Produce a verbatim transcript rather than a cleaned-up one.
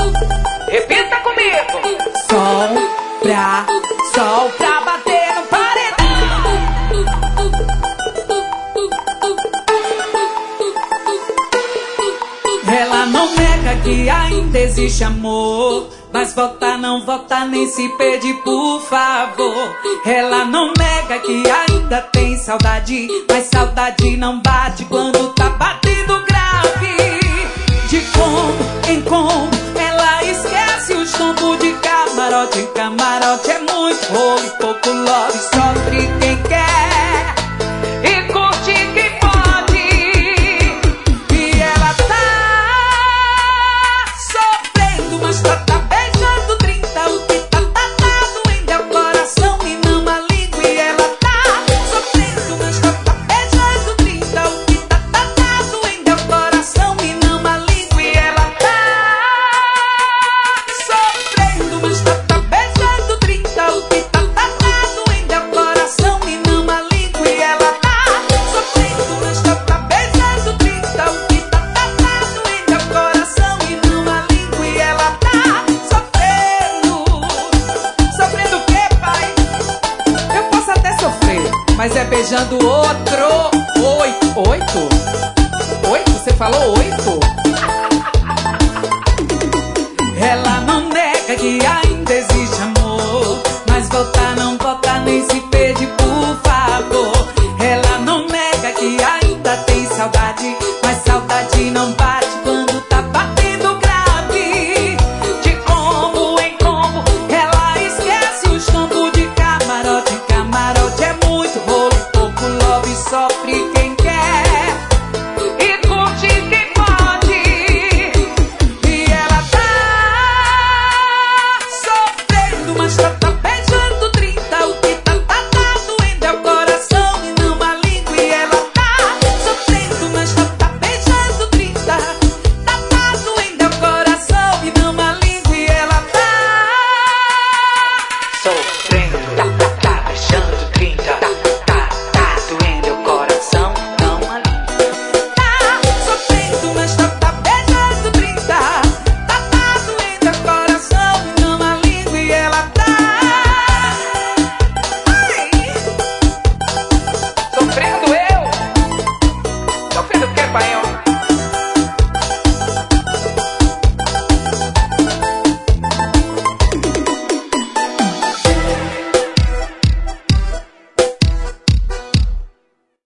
Repita comigo. Sol pra, sol pra bater no paredão. Ela não nega que ainda existe amor, mas volta não volta nem se pede por favor. Ela não nega que ainda tem saudade, mas saudade não bate quando tá batendo grave. De como em como ela esquece os tombos de camarote em camarote. É muito rolo e pouco love, sofre quem quer E curte quem pode. e ela tá sofrendo, mas tá, tá beijando trinta. O que tá danado ainda é o coração e não a língua. E ela tá sofrendo, mas tá, tá beijando trinta. O que tá danado ainda é o coração e não a língua. E ela tá sofrendo, mas tá, tá beijando trinta. O que tá danado ainda é o coração e não a língua. E ela tá sofrendo, mas tá, tá beijando trinta. O que tá danado ainda é o coração e não a língua. E ela tá sofrendo. Sofrendo o quê, pai? Eu posso até sofrer, mas é beijando outro. Oito. Oito? Oito? Você falou oito?